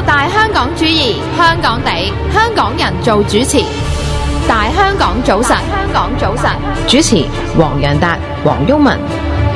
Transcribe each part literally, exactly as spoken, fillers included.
大香港主義，香港地，香港人做主持。大香港早晨，香港早晨， 主持黃洋達、黃毓民。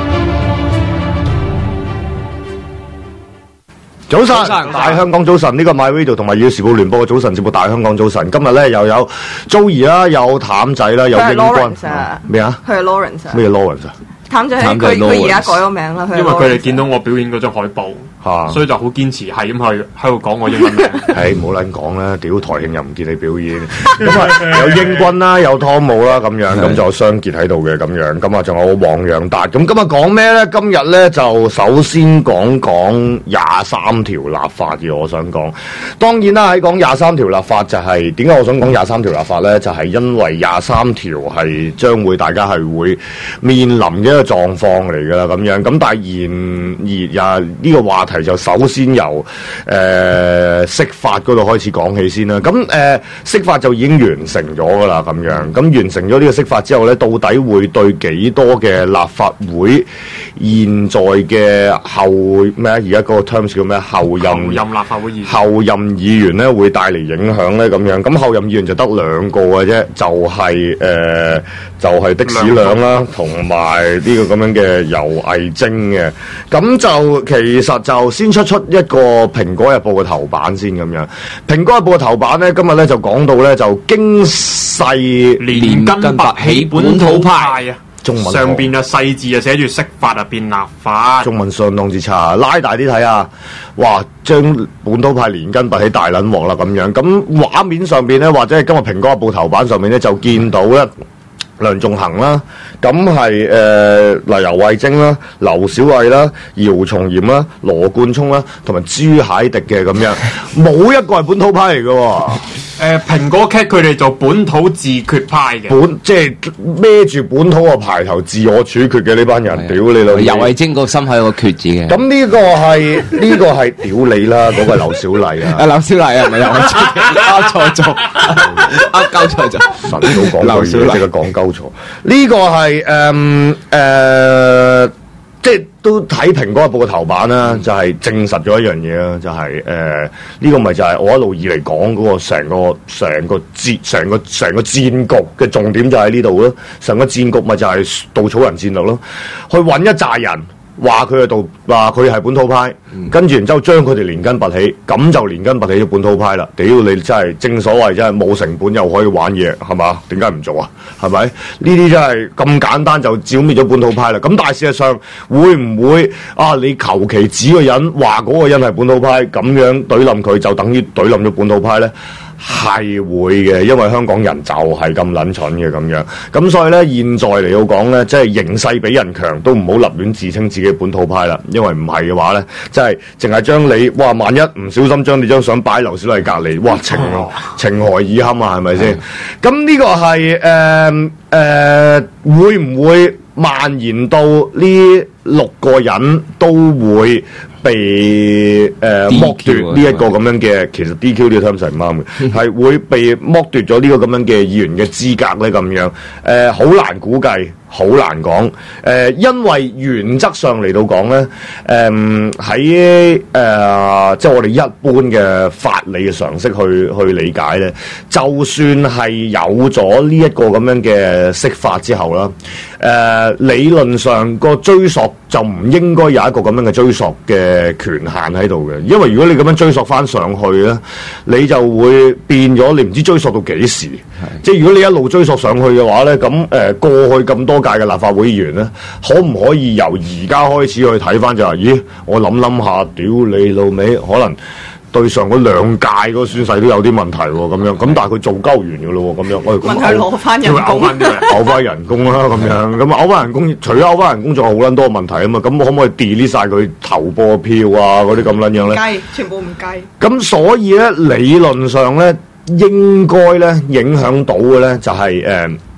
早晨，大香港早晨，呢、這個 My Radio 同埋《要時報》聯播嘅早晨節目《大香港早晨》，今日咧又有 Joey 啦，有譚仔啦，有英軍咩啊？ 佢係 Lawrence 啊？ 咩 Lawrence 啊？ 譚仔佢佢而家改咗名啦， 因為佢哋見到我表演嗰張海報。啊、所以就好堅持，係咁去喺度講我英文名。 係冇撚講啦，屌台慶又唔見你表演。咁啊有英軍啦，有湯姆啦咁樣，咁就有雙傑喺度嘅咁樣。咁啊仲有黃洋達。咁今日講咩咧？今日咧就首先講講廿三條立法嘅，我想講。當然啦，喺講廿三條立法就係點解我想講廿三條立法咧？就係、是、因為廿三條係將會大家係會面臨嘅一個狀況嚟㗎啦，咁樣。咁但係現而啊呢個話題。就首先由誒釋法嗰度開始講起先啦。咁誒釋法就已經完成咗㗎啦，咁樣。咁完成咗呢個釋法之後咧，到底會對幾多嘅立法會現在嘅後咩啊？而家嗰個 terms 叫咩？後任後任立法會議員後任議員咧會帶嚟影響咧，咁樣。咁後任議員就得兩個嘅啫，就係、是、誒、呃、就係、是、的士兩啦，同埋呢個咁樣嘅游蕙禎嘅。咁就其實就先出出一個《蘋果日報》嘅頭版先咁樣，《蘋果日報》嘅頭版咧，今日咧就講到咧就經濟連根拔起本土派啊， 中文上邊嘅細字啊寫住釋法啊變立法， 中文相當之差，拉大啲睇啊，哇！將本土派連根拔起大撚鑊啦咁樣，咁畫面上邊咧或者係今日《蘋果日報》頭版上面咧就見到咧。梁頌恆啦，咁係誒嗱游蕙禎啦、劉小麗啦、姚松炎啦、羅冠聰啦，同埋朱凱廸嘅咁樣，冇一個係本土派嚟嘅喎。 誒蘋果 Cat 佢哋就本土自決派嘅， 本即係孭住本土個牌頭自我處決嘅呢班人，屌你老味！ 游蕙禎個心係有個決字嘅。 咁呢個係呢、這個係屌你啦，嗰、那個劉小麗啊！ 啊劉小麗啊，唔係游蕙禎，啱錯咗，啱交錯咗。 神都講句嘢，即刻講鳩錯。呢、這個係誒誒，即係都睇《蘋果日報》嘅頭版啦，嗯、就係證實咗一樣嘢啦，就係誒呢個咪就係我一路以嚟講嗰個成個成個戰成個成個戰局嘅重點就喺呢度咯，成個戰局咪就係稻草人戰略咯，去揾一紮人。話佢係度，話佢係本土派，嗯、跟住然之後將佢哋連根拔起，咁就連根拔起咗本土派啦。屌你真係正所謂真係冇成本又可以玩嘢，係嘛？點解唔做啊？係咪？呢啲真係咁簡單就剿滅咗本土派啦。咁但係事實上會唔會啊？你求其指個人話嗰個人係本土派，咁樣懟冧佢就等於懟冧咗本土派咧？係會嘅，因為香港人就係咁撚蠢嘅咁樣，咁所以咧，現在嚟到講咧，即係形勢比人強，都唔好立亂自稱自己本土派啦。因為唔係嘅話咧，即係淨係將你，哇！萬一唔小心將你張相擺劉小麗隔離，哇！情情何以堪啊？係咪先？咁呢個係誒誒，會唔會蔓延到呢六個人都會被誒、呃、剝奪呢一個咁樣嘅，其實 D Q 呢個 term 係唔啱嘅，係會被剝奪咗呢個咁樣嘅議員嘅資格咧咁樣，誒好難估計，好難講，誒、呃、因為原則上嚟到講咧，誒喺誒即係我哋一般嘅法理嘅常識去去理解咧，就算係有咗呢一個咁樣嘅釋法之後啦，誒、呃、理論上個追溯就唔應該有一個咁樣嘅追溯嘅權限喺度嘅，因為如果你咁樣追溯翻上去咧，你就會變咗你唔知追溯到幾時。即係如果你一路追溯上去嘅話咧，咁誒、呃、過去咁多屆嘅立法會議員咧，可唔可以由而家開始去睇翻就係、是，咦？我諗諗下，屌你老味，可能對上嗰兩屆嗰個宣誓都有啲問題喎，咁樣，咁但係佢做鳩完嘅咯喎，咁樣，我哋問佢攞翻人工， 攞翻人工啦，咁樣，咁啊，攞翻人工，除咗攞翻人工，仲有好撚多問題啊嘛，咁可唔可以 delete 晒佢投播票啊嗰啲咁撚樣咧？ 計全部唔計。 咁所以咧，理論上咧，應該咧影響到嘅咧就係、是、誒。呃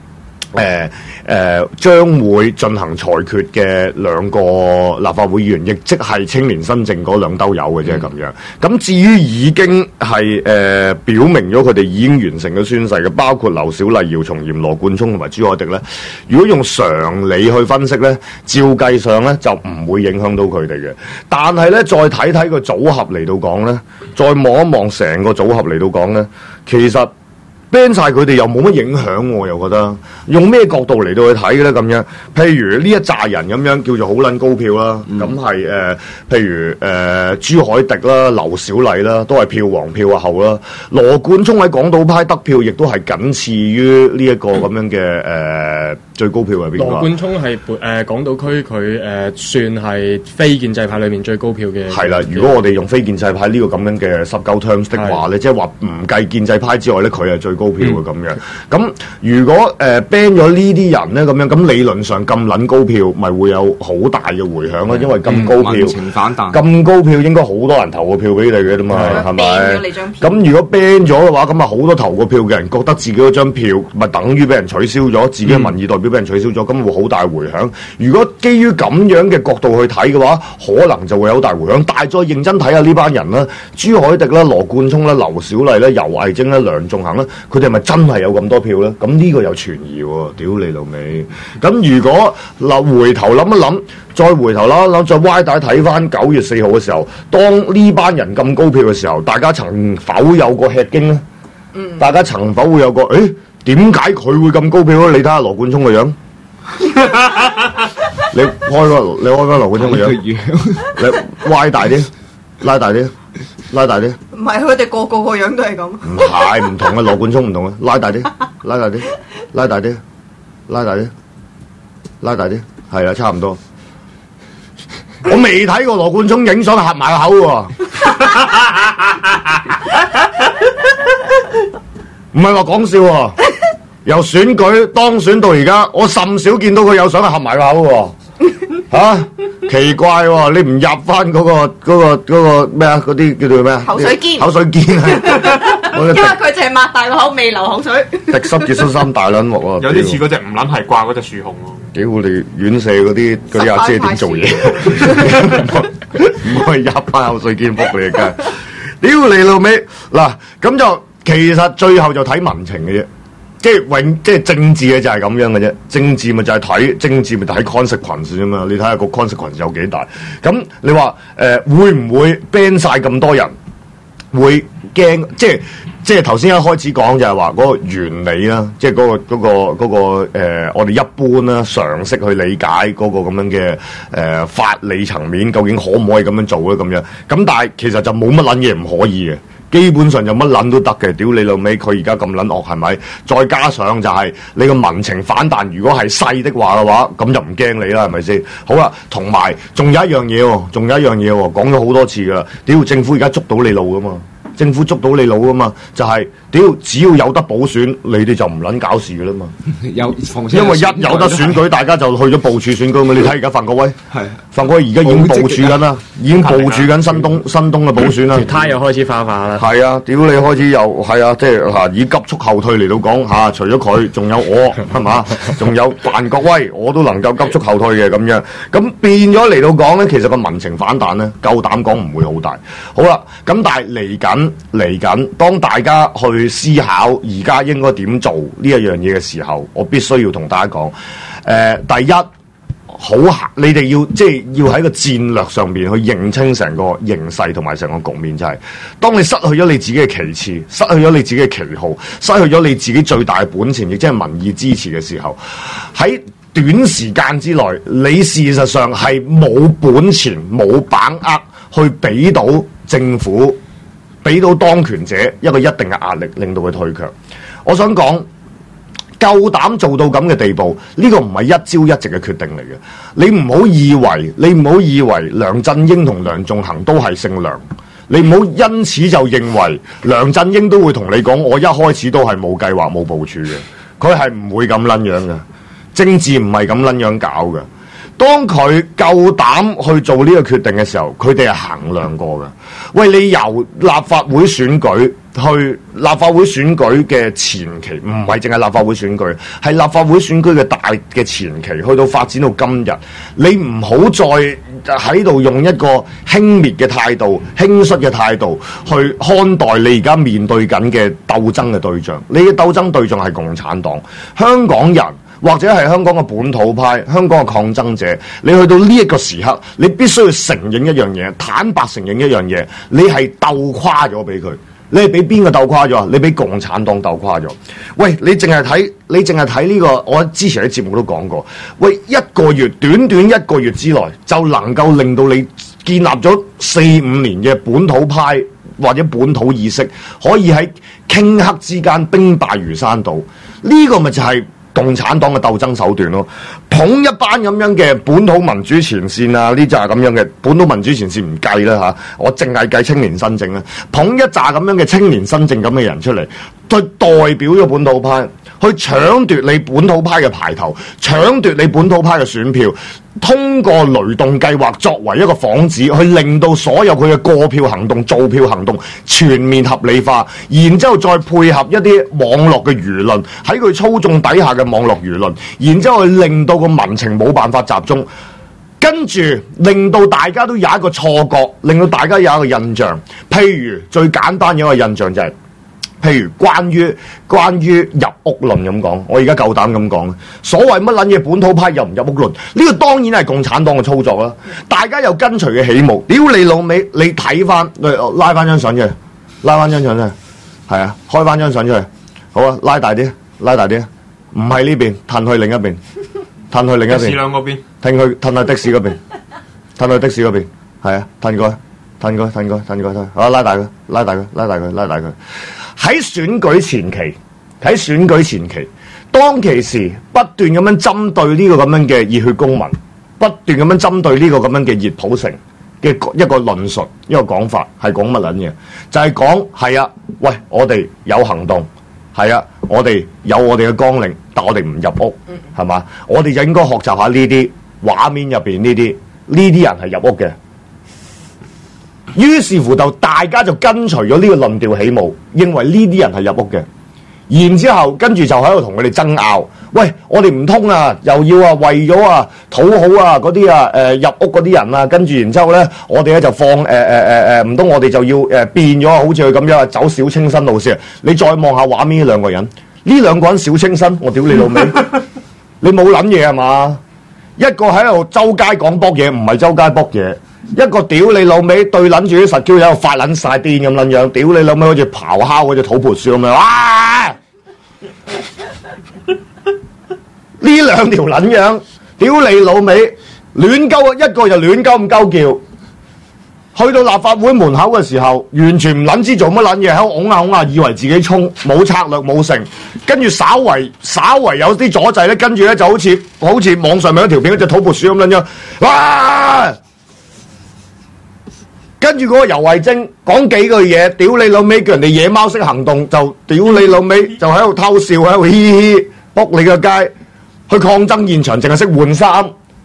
誒誒將會進行裁決嘅兩個立法會議員，亦即係青年新政嗰兩兜友嘅啫咁樣。咁至於已經係誒、呃、表明咗佢哋已經完成咗宣誓嘅，包括劉小麗、姚松炎、羅冠聰同埋朱凱廸咧。如果用常理去分析咧，照計上咧就唔會影響到佢哋嘅。但係咧，再睇睇個組合嚟到講咧，再望一望成個組合嚟到講咧，其實ban 晒佢哋又冇乜影響，我又覺得用咩角度嚟到去睇嘅咧咁樣？譬如呢一紮人咁樣叫做好撚高票啦，咁係誒，譬如誒、呃、朱凱廸啦、劉小麗啦，都係票王票後啦。羅冠聰喺港島派得票，亦都係僅次於呢一個咁樣嘅誒、呃、最高票係邊個？ 羅冠聰係誒港島區佢誒算係非建制派裏面最高票嘅。係啦， 如果我哋用非建制派呢個咁樣嘅十九 terms 的話咧，即係話唔計建制派之外咧，佢係最高票嘅咁樣。咁如果誒 ban 咗呢啲人咧咁樣，咁理論上咁撚高票，咪會有好大嘅迴響咯。因為咁高票， 反彈咁高票應該好多人投個票俾你嘅啫嘛，係咪？咁如果 ban 咗嘅話，咁啊好多投個票嘅人覺得自己嗰張票咪等於俾人取消咗，自己嘅民意代表俾人取消咗，咁會好大迴響。如果基於咁樣嘅角度去睇嘅話，可能就會有大迴響。但係再認真睇下呢班人啦，朱凱廸啦、羅冠聰啦、劉小麗啦、游蕙禎啦、梁頌恆啦，佢哋係咪真係有咁多票咧？咁呢個有存疑喎，屌你老味！咁如果嗱回頭諗一諗，再回頭諗一諗，再歪帶睇翻九月四號嘅時候，當呢班人咁高票嘅時候，大家曾否有個吃驚咧？嗯，大家曾否會有個誒？點解佢會咁高票咧？你睇下羅冠聰個樣，你開個你開翻羅冠聰個樣，你歪大啲，拉大啲。拉大啲， 唔係佢哋個個個樣都係咁。 唔係唔同嘅，羅冠聰唔同嘅，拉大啲，拉大啲，拉大啲，拉大啲，拉大啲，係啦，差唔多。我未睇過羅冠聰影相合埋個口喎，唔係話講笑喎。由選舉當選到而家，我甚少見到佢有相係合埋個口喎。吓、啊，奇怪喎、哦！你唔入翻嗰、那個嗰、那個嗰、那個咩啊？嗰啲叫做咩啊？ 口水肩， 口水肩啊！ 因為佢淨係擘大個口，未流口水。 滴濕結恤衫大撚鑊喎！ 有啲似嗰隻唔撚係掛嗰隻樹熊喎。 屌你院舍嗰啲嗰啲阿姐點做嘢？唔可以入翻口水肩仆你嘅，屌你老味！嗱，咁就其實最後就睇民情嘅啫。即係永，即係政治嘅就係咁樣嘅啫。政治咪就係睇政治咪睇 consequence 啫嘛。你睇下個 consequence 有幾大。咁你話誒、呃、會唔會 ban 晒咁多人？會驚即係即係頭先一開始講就係話嗰個原理啦，即係嗰、嗰個嗰、嗰個嗰個呃、我哋一般啦常識去理解嗰個咁樣嘅誒、呃、法理層面，究竟可唔可以咁樣做咧？咁樣咁，但係其實就冇乜撚嘢唔可以嘅。基本上就乜撚都得嘅，屌你老味！佢而家咁撚惡係咪？再加上就係你個民情反彈，如果係細的話嘅話，咁就唔驚你啦，係咪先？好啦，同埋仲有一樣嘢喎，仲有一樣嘢喎，講咗好多次噶啦，屌政府而家捉到你路噶嘛！政府捉到你路噶嘛，就係、是、屌只要有得補選，你哋就唔撚搞事噶啦嘛。有，因為一有得選舉，大家就去咗部署選舉嘛。你睇而家范國威，係范國威而家已經部署緊啦，已經部署緊新東新東嘅補選啦。 他又開始化化啦。 係啊，屌你開始又係啊，即係嚇以急速後退嚟到講嚇、啊，除咗佢，仲有我係嘛，仲有范國威，我都能夠急速後退嘅咁樣。咁變咗嚟到講咧，其實個民情反彈咧，夠膽講唔會好大。好啦，咁但係嚟緊。嚟緊，當大家去思考而家應該點做呢一樣嘢嘅時候，我必須要同大家講，誒、呃，第一，好，你哋要即係要喺個戰略上邊去認清成個形勢同埋成個局面，就係、是、當你失去咗你自己嘅旗幟，失去咗你自己嘅旗號，失去咗你自己最大嘅本錢，亦即係民意支持嘅時候，喺短時間之內，你事實上係冇本錢、冇把握去俾到政府。俾到當權者一個一定嘅壓力，令到佢退卻。我想講，夠膽做到咁嘅地步，呢、這個唔係一朝一夕嘅決定嚟嘅。你唔好以為，你唔好以為梁振英同梁頌恆都係姓梁，你唔好因此就認為梁振英都會同你講，我一開始都係冇計劃冇部署嘅，佢係唔會咁撚樣嘅。政治唔係咁撚樣搞嘅。 當佢夠膽去做呢個決定嘅時候，佢哋係衡量過嘅。喂，你由立法會選舉去立法會選舉嘅前期，唔係淨係立法會選舉，係立法會選舉嘅大嘅前期，去到發展到今日，你唔好再喺度用一個輕蔑嘅態度、輕率嘅態度去看待你而家面對緊嘅鬥爭嘅對象。你嘅鬥爭對象係共產黨，香港人。或者係香港嘅本土派、香港嘅抗爭者，你去到呢一個時刻，你必須要承認一樣嘢，坦白承認一樣嘢，你係鬥垮咗俾佢。你係俾邊個鬥垮咗？你俾共產黨鬥垮咗。喂，你淨係睇，你淨係睇呢個，我之前喺節目都講過。喂，一個月，短短一個月之內，就能夠令到你建立咗四五年嘅本土派或者本土意識，可以喺頃刻之間兵敗如山倒。呢個咪就係共產黨嘅鬥爭手段咯，捧一班咁樣嘅本土民主前線啊，呢扎咁樣嘅本土民主前線唔計啦嚇，我淨係計青年新政啦，捧一紮咁樣嘅青年新政咁嘅人出嚟，去代表咗本土派，去搶奪你本土派嘅牌頭，搶奪你本土派嘅選票，通過雷動計劃作為一個幌子，去令到所有佢嘅過票行動、造票行動全面合理化，然之後再配合一啲網絡嘅輿論，喺佢操縱底下嘅網絡輿論，然之後去令到個民情冇辦法集中，跟住令到大家都有一個錯覺，令到大家有一個印象。譬如最簡單嘅一個印象就係、是。譬如關於關於入屋論咁講，我而家夠膽咁講，所謂乜撚嘢本土派入唔入屋論，呢、這個當然係共產黨嘅操作啦。大家有跟隨嘅起舞，屌你老味，你睇翻，拉翻張相出嚟，拉翻張相出嚟，係啊，開翻張相出嚟，好啊，拉大啲，拉大啲，唔係呢邊，褪去另一邊，褪去另一邊，的士兩個邊，褪去褪去的士嗰邊，褪去的士嗰邊，係啊，褪過去，褪過去，褪過去，褪過去，好，拉大佢，拉大佢，拉大佢，拉大佢。喺選舉前期，喺選舉前期，當其時不斷咁樣針對呢個咁樣嘅熱血公民，不斷咁樣針對呢個咁樣嘅熱普城嘅一個論述，一個講法係講乜撚嘢？就係講係啊，喂，我哋有行動，係啊，我哋有我哋嘅綱領，但我哋唔入屋，係嘛？我哋就應該學習下呢啲畫面入邊呢啲呢啲人係入屋嘅。於是乎就大家就跟隨咗呢個論調起舞，認為呢啲人係入屋嘅，然之後跟住就喺度同佢哋爭拗。喂，我哋唔通啊，又要啊為咗啊討好啊嗰啲啊誒入屋嗰啲人啊，跟住然之後咧，我哋咧就放誒誒誒誒，唔通我哋就要誒變咗好似佢咁樣走小清新路線？你再望下畫面呢兩個人，呢兩個人小清新，我屌你老味，你冇諗嘢係嘛？一個喺度周街講卜嘢，唔係周街卜嘢。一個屌你老味對撚住啲實 Q 喺度發撚晒癲咁撚樣，屌你老味好似咆哮嗰隻土撥鼠咁樣，哇！呢兩條撚樣，屌你老味亂鳩，一個就亂鳩咁鳩叫，去到立法會門口嘅時候，完全唔撚知做乜撚嘢，喺度拱下拱下，以為自己衝，冇策略冇成，跟住稍為稍為有啲阻滯咧，跟住咧就好似好似網上面一條片嗰隻土撥鼠咁撚樣，哇！跟住嗰個游蕙禎講幾句嘢，屌你老味，叫人哋野貓式行動，就屌你老味，就喺度偷笑，喺度嘻嘻，仆你個街，去抗爭現場淨係識換衫，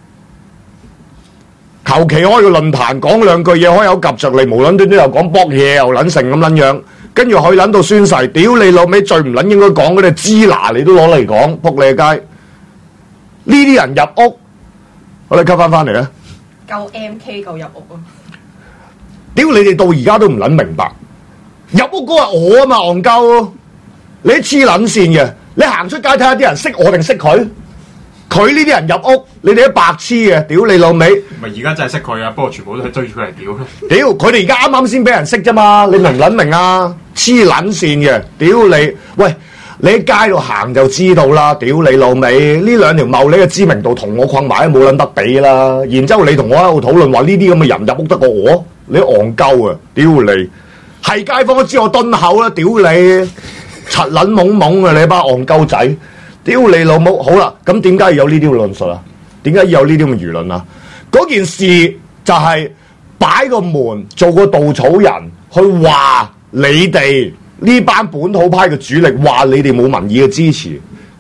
求其開個論壇講兩句嘢，可以有夾着嚟，無論端端又講卜嘢，又撚成咁撚樣，跟住去撚到宣誓，屌你老味，最唔撚應該講嗰啲支拿你都攞嚟講，仆你個街，呢啲人入屋，我哋吸翻翻嚟啊！ 夠 M K 夠入屋啊！ 屌你哋到而家都唔撚明白，入屋嗰個係我啊嘛，戇鳩，你黐撚線嘅，你行出街睇下啲人識我定識佢？佢呢啲人入屋，你哋都白痴嘅，屌你老味！ 咪而家真係識佢啊，不過全部都係追住佢嚟屌。 屌，佢哋而家啱啱先俾人識啫嘛，你明唔撚明啊？黐撚線嘅，屌你！喂，你喺街度行就知道啦，屌你老味！呢兩條茂利嘅知名度同我困埋都冇撚得比啦。然之後你同我喺度討論話呢啲咁嘅人入屋得過我？你戇鳩啊！屌你，係街坊都知我敦口啦！屌你，柒撚懵懵啊！你班戇鳩仔，屌你老母！好啦，咁點解要有呢啲論述啊？點解要有呢啲咁嘅輿論啊？嗰件事就係擺個門做個稻草人，去話你哋呢班本土派嘅主力，話你哋冇民意嘅支持，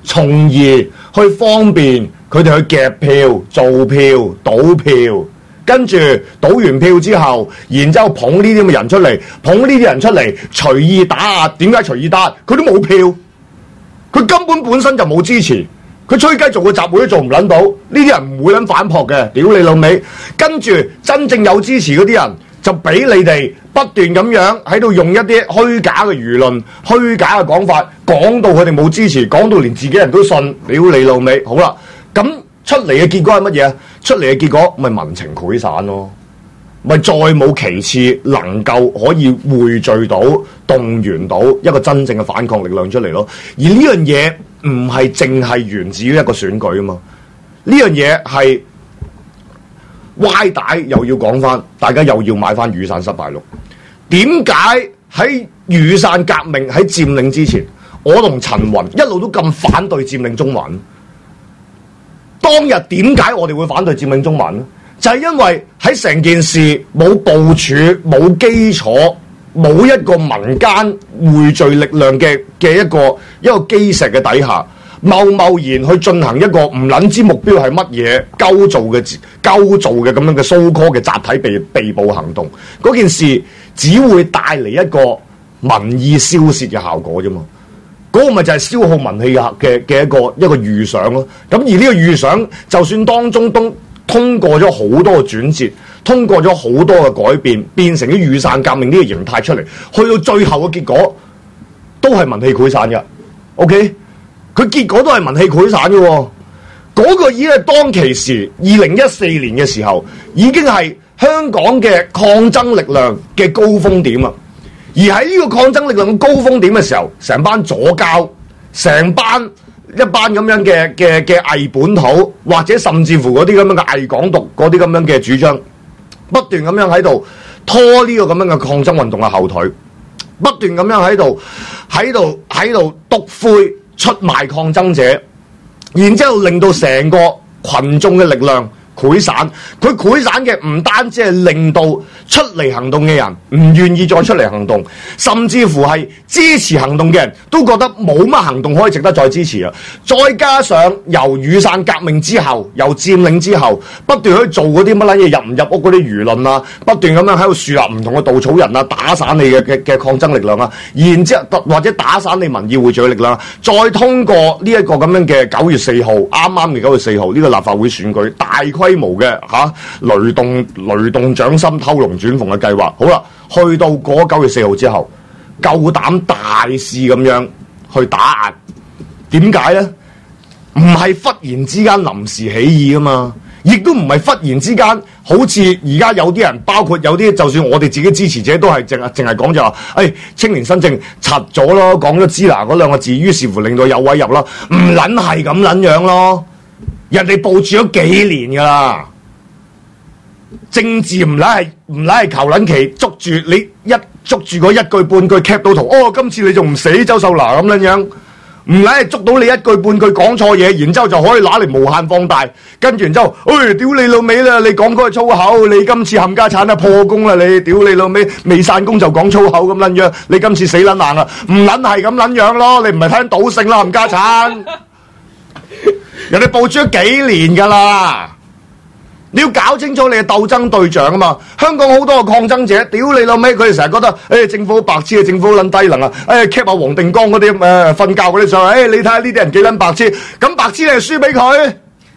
從而去方便佢哋去夾票、做票、賭票。跟住賭完票之後，然之後捧呢啲咁嘅人出嚟，捧呢啲人出嚟隨意打壓。點解隨意打壓？佢都冇票，佢根本本身就冇支持，佢吹雞做個集會都做唔撚到。呢啲人唔會撚反撲嘅，屌你老味。跟住真正有支持嗰啲人，就俾你哋不斷咁樣喺度用一啲虛假嘅輿論、虛假嘅講法，講到佢哋冇支持，講到連自己人都信，屌你老味。好啦，咁出嚟嘅結果係乜嘢？出嚟嘅結果咪民情潰散咯，咪再冇其次能夠可以匯聚到、動員到一個真正嘅反抗力量出嚟咯。而呢樣嘢唔係淨係源自於一個選舉啊嘛，呢樣嘢係歪帶又要講翻，大家又要買翻雨傘失敗錄。點解喺雨傘革命喺佔領之前，我同陳雲一路都咁反對佔領中環？當日點解我哋會反對佔領中環呢？就係因為喺成件事冇部署、冇基礎、冇一個民間匯聚力量嘅嘅一個一個基石嘅底下，貿貿然去進行一個唔撚知目標係乜嘢鳩做嘅鳩做嘅咁樣嘅 so call 嘅集體被被捕行動，嗰件事只會帶嚟一個民意消泄嘅效果啫嘛。嗰個咪就係消耗民氣嘅嘅一個一個預想咯。咁而呢個預想，就算當中都通過咗好多嘅轉折，通過咗好多嘅改變，變成啲雨傘革命呢個形態出嚟，去到最後嘅結果都係民氣潰散嘅。OK， 佢結果都係民氣潰散嘅。嗰、那個已經係當其時二零一四年嘅時候，已經係香港嘅抗爭力量嘅高峰點啊！而喺呢個抗爭力量嘅高峰點嘅時候，成班左膠，成班一班咁樣嘅嘅嘅偽本土，或者甚至乎嗰啲咁樣嘅偽港獨嗰啲咁樣嘅主張，不斷咁樣喺度拖呢個咁樣嘅抗爭運動嘅後腿，不斷咁樣喺度喺度喺度篤灰出賣抗爭者，然之後令到成個群眾嘅力量潰散。佢潰散嘅唔單止係令到出嚟行動嘅人唔願意再出嚟行動，甚至乎係支持行動嘅人都覺得冇乜行動可以值得再支持啊！再加上由雨傘革命之後，由佔領之後，不斷去做嗰啲乜撚嘢入唔入屋嗰啲輿論啊，不斷咁樣喺度樹立唔同嘅稻草人啊，打散你嘅嘅嘅抗爭力量啊，然之後或者打散你民意匯聚嘅力量，再通過呢一個咁樣嘅九月四號啱啱嘅九月四號呢個立法會選舉大規模嘅嚇、啊、雷動雷動掌心偷龍轉鳳嘅計劃，好啦，去到嗰九月四號之後，夠膽大肆咁樣去打壓，點解咧？唔係忽然之間臨時起意啊嘛，亦都唔係忽然之間，好似而家有啲人，包括有啲就算我哋自己支持者都係淨係淨係講就話，誒、哎、青年新政柒咗咯，講咗支那嗰兩個字，於是乎令到有位入咯，唔撚係咁撚樣咯，人哋部署咗幾年噶啦。政治唔撚係唔撚係求撚其捉住你一捉住嗰一句半句 cap 到圖，哦，今次你仲唔死周秀娜咁樣樣，唔撚係捉到你一句半句講錯嘢，然之後就可以拿嚟無限放大，跟住然之後，哎，屌你老味啦！你講嗰個粗口，你今次冚家產啊破功啦！你屌你老味未散功就講粗口咁撚樣，你今次死撚硬啦！唔撚係咁撚樣咯，你唔係睇緊賭聖啦冚家產，人哋部署咗幾年噶啦。你要搞清楚你嘅鬥爭對象啊嘛！香港好多個抗爭者，屌你老味，佢哋成日覺得，誒、哎、政府好白痴啊，政府好撚低能啊，誒 cap 下黃定光嗰啲誒瞓覺嗰啲相，誒、哎、你睇下呢啲人幾撚白痴，咁白痴你係輸俾佢，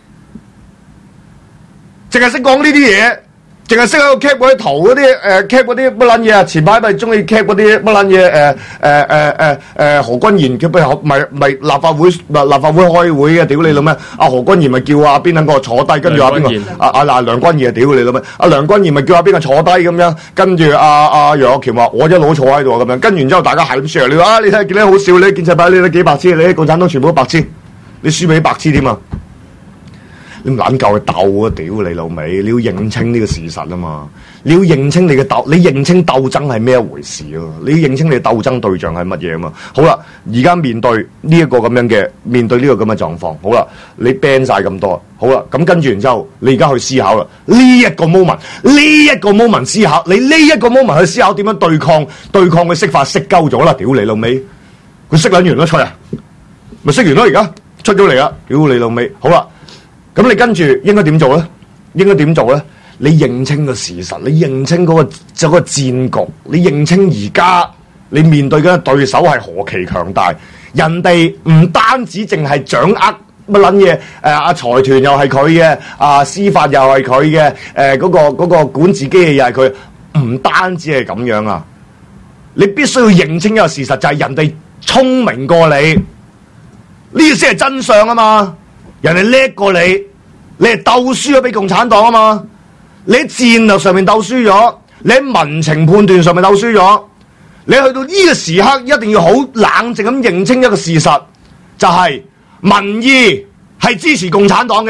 淨係識講呢啲嘢，淨係識喺度 cap 嗰啲圖嗰啲誒 cap 嗰啲乜撚嘢啊！前排咪中意 cap 嗰啲乜撚嘢誒誒誒誒誒何君賢佢咪咪咪立法會立法會開會嘅，屌你老咩！阿何君賢咪叫阿邊撚個坐低，跟住阿邊個阿阿嗱梁君彥啊，屌你老咩！阿梁君彥咪叫阿邊個坐低咁樣，跟住阿阿楊岳橋話我一路坐喺度咁樣，跟完之後大家係咁 share 你話啊，你睇下見得好笑，你建制派你都幾白痴，你啲共產黨全部都白痴，你輸俾白痴添啊！你唔撚夠去鬥啊！屌你老味！你要認清呢個事實啊嘛！你要認清你嘅鬥，你認清鬥爭係咩一回事啊？你要認清你嘅鬥爭對象係乜嘢啊嘛？好啦，而家面對呢一個咁樣嘅，面對呢個咁嘅狀況，好啦，你 ban 晒咁多，好啦，咁跟住然之後，你而家去思考啦，呢一個 moment，呢一個 moment 思考，你呢一個 moment 去思考點樣對抗，對抗佢釋法釋鳩咗啦！屌你老味，佢釋撚完啦，吹啊，咪釋完咯而家。 出咗嚟啦，屌你老味，好啦，咁你跟住應該點做咧？應該點做咧？你認清個事實，你認清嗰、嗰個就、嗰個戰局，你認清而家你面對嘅對手係何其強大，人哋唔單止淨係掌握乜撚嘢，誒阿財團又係佢嘅，啊司法又係佢嘅，誒嗰個嗰個管治機器又係佢，唔單止係咁樣啊！你必須要認清一個事實，就係、是、人哋聰明過你，呢先係真相啊嘛！人哋叻過你，你係鬥輸咗俾共產黨啊嘛！你喺戰略上面鬥輸咗，你喺民情判斷上面鬥輸咗，你去到呢個時刻一定要好冷靜咁認清一個事實，就係、是、民意係支持共產黨嘅，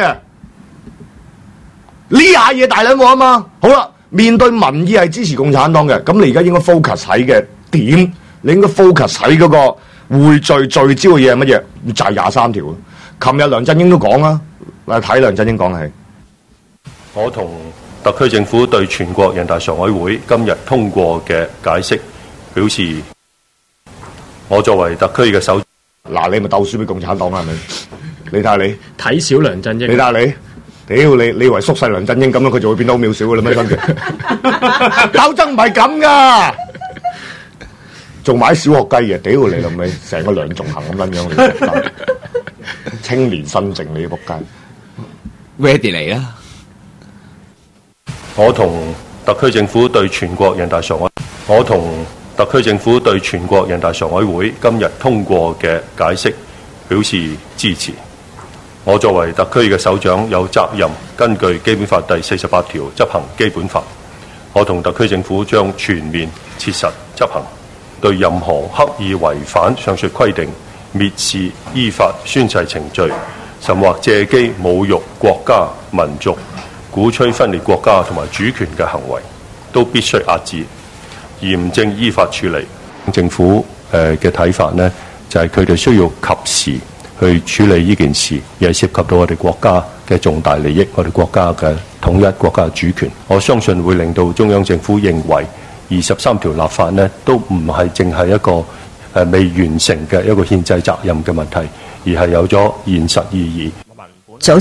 呢下嘢大兩鑊啊嘛！好啦，面對民意係支持共產黨嘅，咁你而家應該 focus 喺嘅點，你應該 focus 喺嗰個匯聚聚焦嘅嘢係乜嘢？就係廿三條。琴日梁振英都講啦，嚟睇梁振英講係， 我同特區政府對全國人大常委會今日通過嘅解釋表示，我作為特區嘅首， 嗱你咪鬥輸俾共產黨啦，係咪？你睇下你睇小梁振英， 你睇下你，屌你你以為縮細梁振英咁樣，佢就會變得好渺小噶啦咩？跟住鬥爭唔係咁噶，做埋小學雞嘅，屌你老味，成個梁頌恆咁撚樣，你青年新政你仆街 ，ready 嚟啦！ 我同特區政府對全國人大常委，我同特區政府對全國人大常委會今日通過嘅解釋表示支持。我作為特區嘅首長，有責任根據基本法第四十八條執行基本法。我同特區政府將全面切實執行，對任何刻意違反上述規定、蔑視依法宣誓程序，甚或借機侮辱國家民族、鼓吹分裂國家同埋主權嘅行為，都必須遏止，嚴正依法處理。政府誒嘅睇法呢，就係佢哋需要及時去處理呢件事，亦係涉及到我哋國家嘅重大利益，我哋國家嘅統一、國家嘅主權。我相信會令到中央政府認為二十三條立法呢，都唔係淨係一個誒、呃、未完成嘅一個憲制責任嘅問題，而係有咗現實意義。 早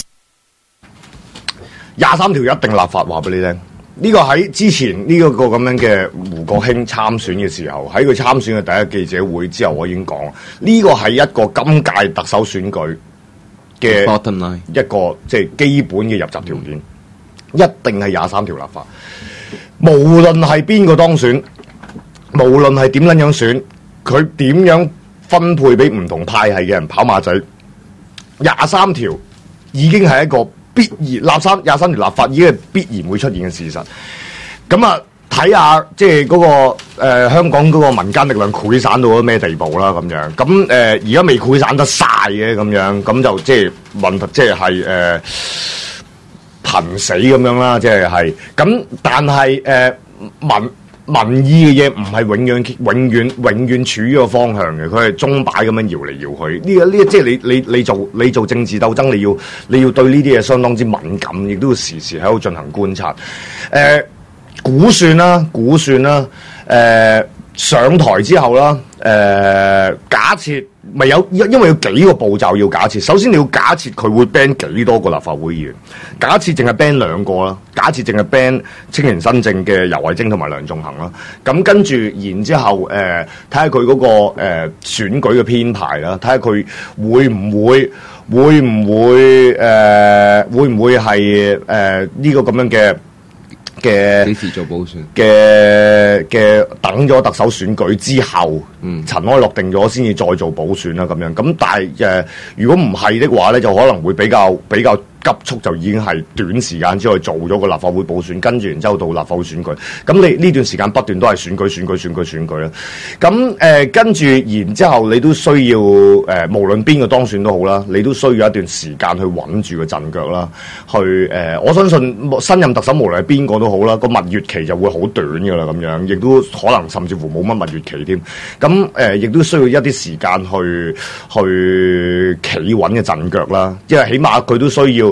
廿三條一定立法，話俾你聽。呢、這個喺之前呢一個咁樣嘅胡國興參選嘅時候，喺佢參選嘅第一記者會之後，我已經講呢、這個係一個今屆特首選舉嘅一個即係基本嘅入閘條件，一定係廿三條立法。無論係邊個當選，無論係點撚樣選，佢點樣分配俾唔同派系嘅人跑馬仔，廿三條已經係一個必然，立三廿三條立法已經係必然會出現嘅事實。咁啊，睇下即係嗰個、呃、香港嗰個民間力量潰散到咗咩地步啦？咁樣咁誒，而家未潰散得晒嘅咁樣，咁就即係問題，即係係誒瀕死咁樣啦，即係係咁。但係誒、呃、民民意嘅嘢唔係永遠永遠永遠處於個方向嘅，佢係鐘擺咁樣搖嚟搖去。呢個呢，即係你你你做你做政治鬥爭，你要你要對呢啲嘢相當之敏感，亦都要時時喺度進行觀察。誒、呃，估算啦，估算啦。誒、呃，上台之後啦，誒、呃，假設咪有因因為有幾個步驟要假設。首先你要假設佢會 ban 幾多個立法會議員，假設淨係 ban 兩個啦，假設淨係 ban 青年新政嘅游蕙禎同埋梁頌恆啦。咁跟住然之後誒，睇下佢嗰個誒、呃、選舉嘅編排啦，睇下佢會唔會會唔會誒、呃、會唔會係誒呢個咁樣嘅。嘅幾時做補選嘅嘅等咗特首選舉之後， 嗯， 塵埃落定咗先至再做補選啦，咁樣咁，但係誒、呃，如果唔係的話咧，就可能會比較比較急速，就已經係短時間之內做咗個立法會補選，跟住然之後到立法會選舉。咁你呢段時間不斷都係選舉、選舉、選舉、選舉啦。咁誒，跟住然之後你都需要誒、呃，無論邊個當選都好啦，你都需要一段時間去穩住個陣腳啦，去誒、呃，我相信新任特首無論係邊個都好啦，個蜜月期就會好短噶啦，咁樣亦都可能甚至乎冇乜蜜月期添。咁誒，亦、呃、都需要一啲時間去去企穩嘅陣腳啦，因為起碼佢都需要。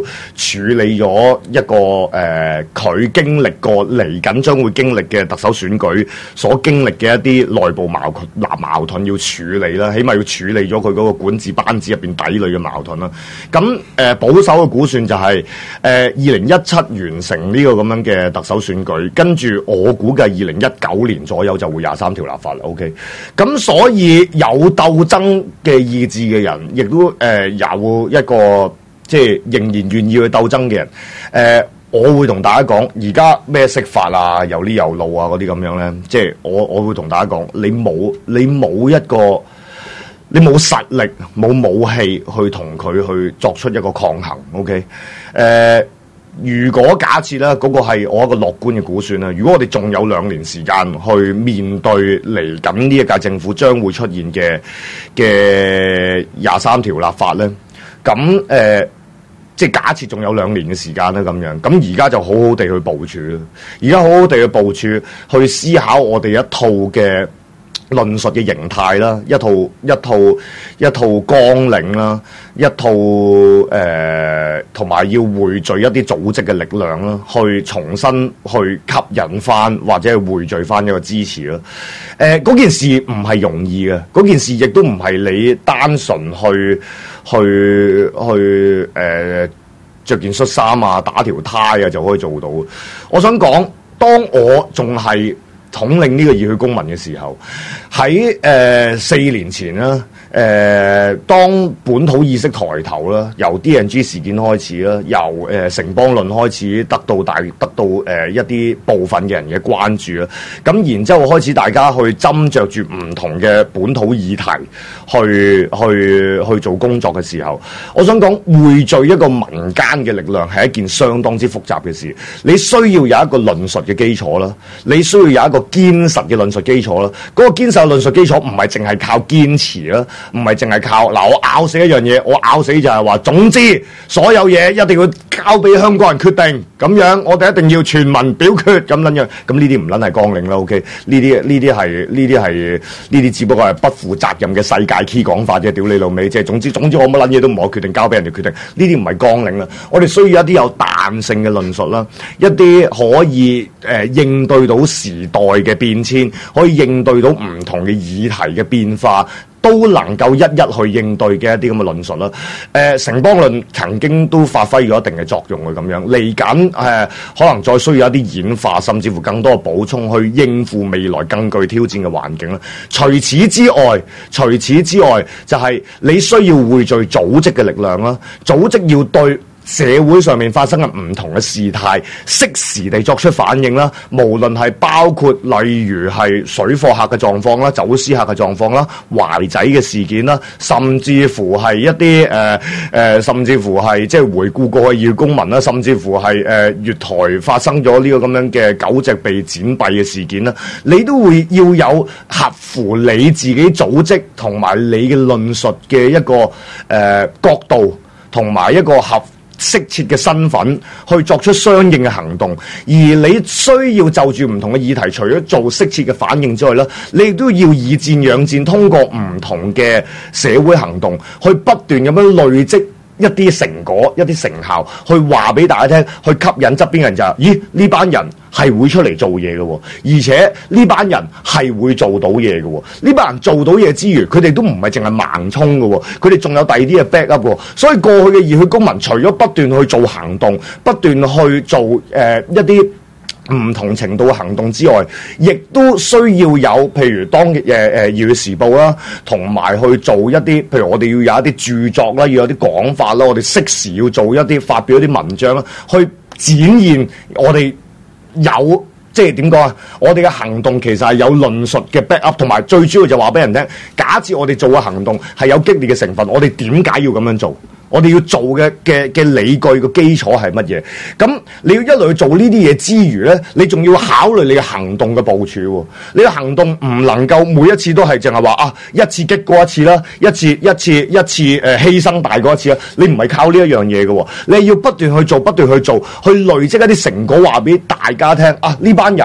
處理咗一個誒佢、呃、經歷過嚟緊將會經歷嘅特首選舉所經歷嘅一啲內部矛盾矛盾要處理啦，起碼要處理咗佢嗰個管治班子入邊底裏嘅矛盾啦。咁誒、呃、保守嘅估算就係誒二零一七完成呢個咁樣嘅特首選舉，跟住我估計二零一九年左右就會廿三條立法啦。OK，咁所以有鬥爭嘅意志嘅人，亦都誒、呃、有一個即係仍然願意去鬥爭嘅人。誒、呃，我會同大家講，而家咩釋法啊、有呢有路啊嗰啲咁樣咧，即係我我會同大家講，你冇你冇一個，你冇實力、冇武器去同佢去作出一個抗衡。OK，誒、呃。如果假設咧，嗰個係我一個樂觀嘅估算啦。如果我哋仲有兩年時間去面對嚟緊呢一屆政府將會出現嘅嘅廿三條立法咧，咁誒、呃，即係假設仲有兩年嘅時間咧，咁樣，咁而家就好好地去部署啦。而家好好地去部署，去思考我哋一套嘅論述嘅形態啦，一套一套一套綱領啦，一套誒同埋要匯聚一啲組織嘅力量啦，去重新去吸引翻或者係匯聚翻一個支持啦。誒、呃、嗰件事唔係容易嘅，嗰件事亦都唔係你單純去去去誒著件恤衫啊、打條呔啊就可以做到。我想講，當我仲係統領呢個熱血公民嘅時候，喺誒、呃、四年前啦，誒、呃、當本土意識抬頭啦，由 D N G 事件開始啦，由誒、呃、城邦論開始得到大得到誒、呃、一啲部分嘅人嘅關注啦，咁然之後開始大家去斟酌住唔同嘅本土議題去去去做工作嘅時候，我想講匯聚一個民間嘅力量係一件相當之複雜嘅事，你需要有一個論述嘅基礎啦，你需要有一個堅實嘅論述基礎啦，嗰、那個堅實嘅論述基礎唔係淨係靠堅持啦，唔係淨係靠嗱我拗死一樣嘢，我拗死就係話，總之所有嘢一定要交俾香港人決定，咁樣我哋一定要全民表決咁撚樣，咁呢啲唔撚係綱領啦 ，OK？ 呢啲呢啲係呢啲係呢啲只不過係不負責任嘅世界 key 講法啫，屌你老味，即係總之總之我乜撚嘢都唔可決定，交俾人哋決定，呢啲唔係綱領啦，我哋需要一啲有彈性嘅論述啦，一啲可以誒、呃、應對到時代嘅變遷，可以應對到唔同嘅議題嘅變化，都能夠一一去應對嘅一啲咁嘅論述啦。誒、呃，城邦論曾經都發揮咗一定嘅作用嘅咁樣，嚟緊誒可能再需要一啲演化，甚至乎更多嘅補充，去應付未來更具挑戰嘅環境啦。除此之外，除此之外，就係、是、你需要匯聚組織嘅力量啦，組織要對社會上面發生嘅唔同嘅事態，適時地作出反應啦。無論係包括例如係水貨客嘅狀況啦、走私客嘅狀況啦、懷仔嘅事件啦，甚至乎係一啲誒誒，甚至乎係即係回顧過去熱血公民啦，甚至乎係誒、呃、月台發生咗呢個咁樣嘅狗隻被剪幣嘅事件啦，你都會要有合乎你自己組織同埋你嘅論述嘅一個誒、呃、角度，同埋一個合適切嘅身份去作出相應嘅行動，而你需要就住唔同嘅議題，除咗做適切嘅反應之外咧，你亦都要以戰養戰，通過唔同嘅社會行動，去不斷咁樣累積一啲成果、一啲成效，去話俾大家聽，去吸引側邊人就係、是，咦呢班人係會出嚟做嘢嘅，而且呢班人係會做到嘢嘅。呢班人做到嘢之餘，佢哋都唔係淨係盲衝嘅，佢哋仲有第二啲嘅 back up 嘅。所以過去嘅熱血公民，除咗不斷去做行動，不斷去做誒、呃、一啲唔同程度嘅行動之外，亦都需要有譬如當誒誒《熱血時報》啦，同埋去做一啲譬如我哋要有一啲著作啦，要有啲講法啦，我哋適時要做一啲發表一啲文章啦，去展現我哋有即係點講啊？我哋嘅行動其實係有論述嘅 back up， 同埋最主要就話俾人聽，假設我哋做嘅行動係有激烈嘅成分，我哋點解要咁樣做？我哋要做嘅嘅嘅理據個基礎係乜嘢？咁你要一路去做呢啲嘢之餘咧，你仲要考慮你嘅行動嘅部署喎。你嘅行動唔能夠每一次都係淨係話啊一次激過一次啦，一次一次一次誒、呃、犧牲大過一次啦。你唔係靠呢一樣嘢嘅喎，你要不斷去做，不斷去做，去累積一啲成果，話俾大家聽啊！呢班人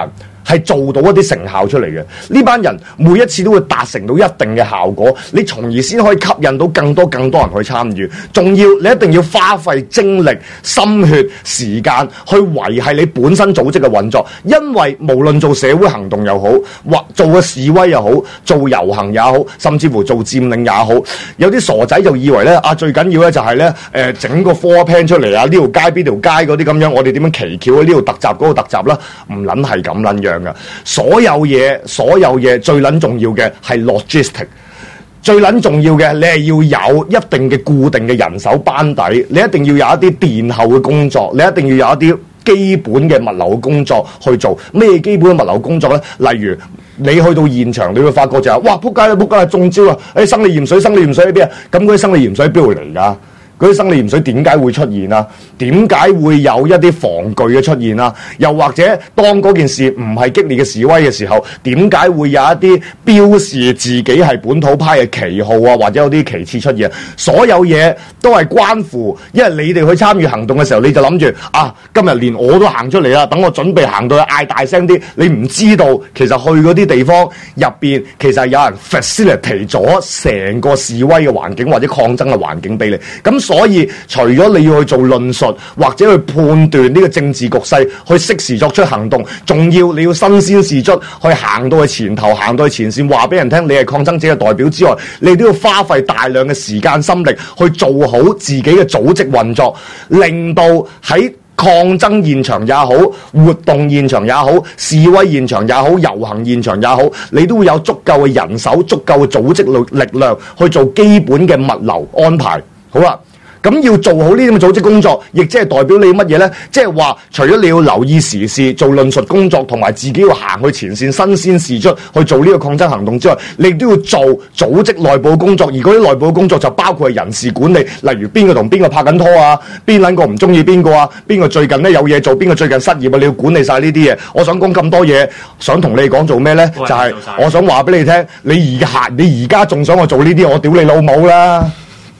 係做到一啲成效出嚟嘅。呢班人每一次都會達成到一定嘅效果，你從而先可以吸引到更多更多人去參與。仲要你一定要花費精力、心血、時間去維繫你本身組織嘅運作，因為無論做社會行動又好，或做個示威又好，做遊行也好，甚至乎做佔領也好，有啲傻仔就以為咧啊，最緊要咧就係咧誒整個 floor plan 出嚟啊，呢條街邊條街嗰啲咁樣，我哋點樣騎橋啊？呢度特集嗰度特集啦，唔撚係咁撚樣噶。所有嘢，所有嘢最撚重要嘅係 logistic。最撚重要嘅，你係要有一定嘅固定嘅人手班底，你一定要有一啲殿後嘅工作，你一定要有一啲基本嘅物流嘅工作去做。咩基本嘅物流工作咧？例如你去到現場，你會發覺就係、是，哇！撲街啦，撲街啦，中招啊！誒，生理鹽水，生理鹽水喺邊啊？咁嗰啲生理鹽水喺邊度嚟㗎？嗰啲生理鹽水點解會出現啊？點解會有一啲防具嘅出現啊？又或者當嗰件事唔係激烈嘅示威嘅時候，點解會有一啲標示自己係本土派嘅旗號啊？或者有啲旗幟出現？所有嘢都係關乎，因為你哋去參與行動嘅時候，你就諗住啊，今日連我都行出嚟啦，等我準備行到去嗌大聲啲。你唔知道其實去嗰啲地方入邊，其實有人 facilitate 咗成個示威嘅環境或者抗爭嘅環境俾你。咁所以，除咗你要去做論述，或者去判斷呢個政治局勢，去適時作出行動，仲要你要新鮮事出，去行到去前頭，行到去前線，話俾人聽你係抗爭者嘅代表之外，你都要花費大量嘅時間心力去做好自己嘅組織運作，令到喺抗爭現場也好，活動現場也好，示威現場也好，遊行現場也好，你都會有足夠嘅人手、足夠嘅組織力力量去做基本嘅物流安排。好啦。咁要做好呢啲咁嘅組織工作，亦即係代表你乜嘢呢？即係話，除咗你要留意時事、做論述工作，同埋自己要行去前線、新鮮事出去做呢個抗爭行動之外，你都要做組織內部工作。而嗰啲內部工作就包括係人事管理，例如邊個同邊個拍緊拖啊，邊撚個唔中意邊個啊，邊個最近咧有嘢做，邊個最近失業啊，你要管理晒呢啲嘢。我想講咁多嘢，想同你講做咩呢？就係、是、我想話俾你聽，你而家你而家仲想我做呢啲，我屌你老母啦！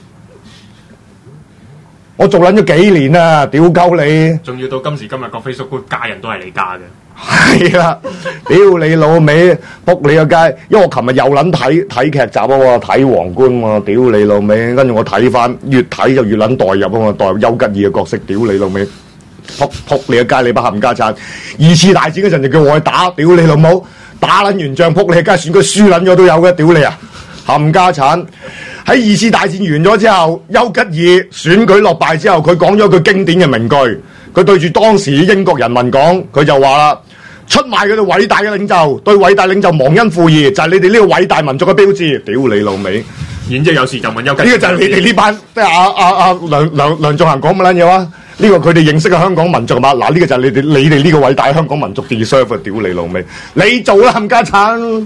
我做撚咗幾年啦，屌鳩你！ 仲要到今時今日個 Facebook 加人都係你加嘅。 係啦，屌你老味，仆你個街！因為我琴日又撚睇睇劇集啊嘛，睇皇冠啊嘛，屌你老味！跟住我睇翻，越睇就越撚代入啊嘛，代入丘吉爾嘅角色，屌你老味！仆仆你個街，你把冚家鏟！二次大戰嗰陣就叫我去打，屌你老母！打撚完仗，仆你個街，選舉輸撚咗都有嘅，屌你啊！冚家鏟！喺二次大戰完咗之後，丘吉爾選舉落敗之後，佢講咗句經典嘅名句，佢對住當時英國人民講，佢就話啦：出賣佢哋偉大嘅領袖，對偉大領袖忘恩負義，就係、是、你哋呢個偉大民族嘅標誌。屌你老味！ 然之後有時就問丘吉爾， 呢個就係你哋呢班即係阿阿阿梁梁梁頌恆講乜撚嘢啊？呢、這個佢哋認識嘅香港民族嘛？嗱，呢個就係你哋你哋呢個偉大嘅香港民族 deserve 啊！屌你老味！你做啦冚家鏟！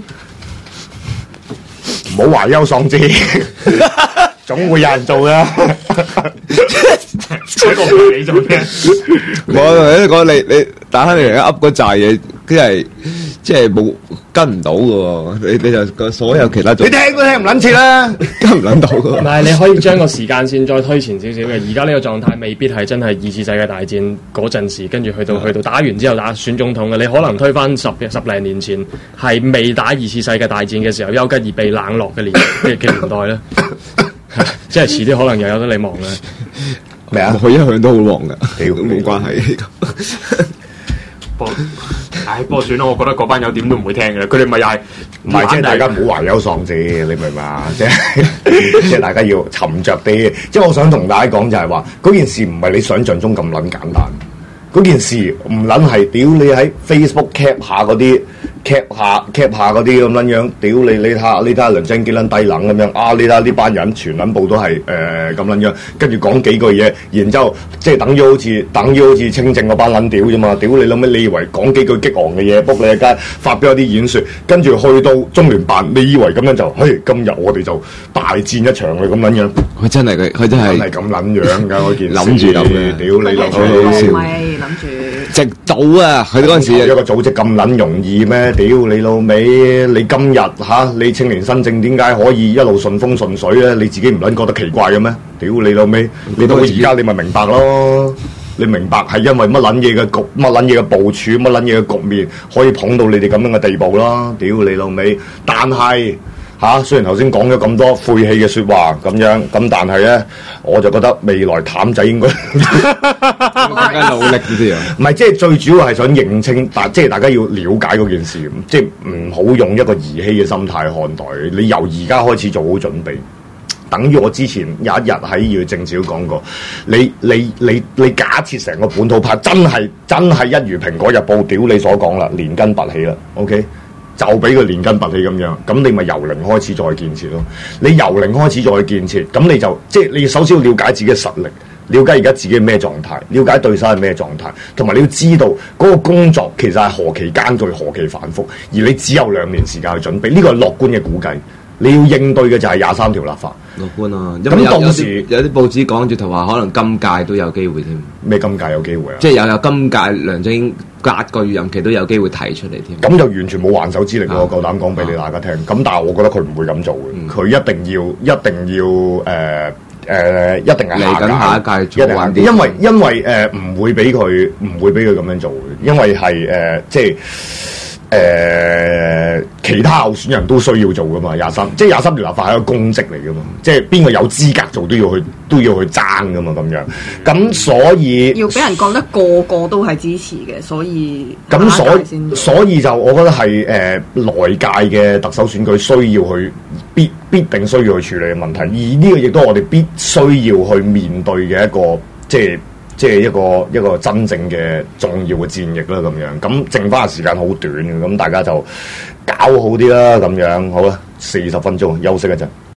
唔好懷憂喪志，總會有人做噶。 呢個唔係你做嘅。 我講你你打開你而家噏嗰扎嘢，即係即係冇跟唔到嘅喎。你你就個所有其他做， 你聽都聽唔撚切啦， 跟唔撚到嘅。 唔係，你可以將個時間線再推前少少嘅。而家呢個狀態未必係真係二次世界大戰嗰陣時，跟住去到去到打完之後打選總統嘅。你可能推翻十十零年前，係未打二次世界大戰嘅時候，丘吉爾被冷落嘅年嘅嘅年代咧，即係遲啲可能又有得你望啦。 咩啊？佢一向都好旺噶，屌冇關係。 不過，唉，不過算啦。我覺得嗰班友點都唔會聽嘅。佢哋咪又係唔係即係大家唔好懷憂喪志，你明嘛？即係即係大家要沉着啲。即係我想同大家講就係話，嗰件事唔係你想象中咁撚簡單。嗰件事唔撚係屌你喺 Facebook cap 下嗰啲 cap 下 cap 下嗰啲咁撚樣，屌你你睇下你睇下梁振英幾撚低能咁樣啊！你睇下呢班人全撚部都係誒咁撚樣，跟住講幾句嘢，然之後即係等於好似等於好似清正嗰班撚屌啫嘛！屌你諗咩？你以為講幾句激昂嘅嘢，卜你一街發表一啲演説，跟住去到中聯辦，你以為咁樣就嘿今日我哋就大戰一場嘅咁撚樣？ 佢真係佢佢真係真係咁撚樣㗎嗰件事， 諗住諗嘅， 屌你老母！諗住直到啊！佢嗰陣時一個組織咁撚容易咩？屌你老味！你今日嚇、啊、你青年新政點解可以一路順風順水咧？你自己唔撚覺得奇怪嘅咩？屌你老味！你到而家你咪明白咯。 你明白係因為乜撚嘢嘅局、乜撚嘢嘅部署、乜撚嘢嘅局面，可以捧到你哋咁樣嘅地步啦。屌你老味！但係嚇、啊，雖然頭先講咗咁多晦氣嘅説話咁樣，咁但係咧，我就覺得未來譚仔應該更加努力啲啊！ 唔係，即係最主要係想認清，但即係大家要了解嗰件事，即係唔好用一個兒戲嘅心態看待。你由而家開始做好準備。等於我之前有一日喺《要政治》都講過，你你你你假設成個本土派真係真係一如《蘋果日報》屌你所講啦，連根拔起啦 ，OK， 就俾佢連根拔起咁樣，咁你咪由零開始再建設咯。你由零開始再建設，咁你就即係你首先要了解自己嘅實力，了解而家自己係咩狀態，了解對手係咩狀態，同埋你要知道嗰個工作其實係何其艱巨、何其繁複，而你只有兩年時間去準備，呢個係樂觀嘅估計。你要應對嘅就係廿三條立法。 樂觀啊！咁到時有啲報紙講住頭話，可能今屆都有機會添。 咩今屆有機會啊？ 即係有有今屆梁振英隔個月任期都有機會提出嚟添。 咁就完全冇還手之力咯，我夠膽講俾你大家聽。咁、啊、但係我覺得佢唔會咁做嘅，佢、嗯、一定要一定要誒誒、呃呃，一定係嚟緊下一屆做穩啲。 因為因為誒唔、呃、會俾佢唔會俾佢咁樣做嘅，因為係誒、呃、即係。誒、呃，其他候選人都需要做噶嘛，廿三，即係廿三條立法係一個公職嚟噶嘛，即係邊個有資格做都要去都要去爭噶嘛，咁樣，咁所以要俾人覺得個個都係支持嘅，所以咁所所以就我覺得係誒來屆嘅特首選舉需要去必必定需要去處理嘅問題，而呢個亦都係我哋必須要去面對嘅一個即係。即係一個一個真正嘅重要嘅戰役啦，咁樣咁剩翻嘅時間好短嘅，咁大家就搞好啲啦，咁樣好啦，四十分鐘休息一陣。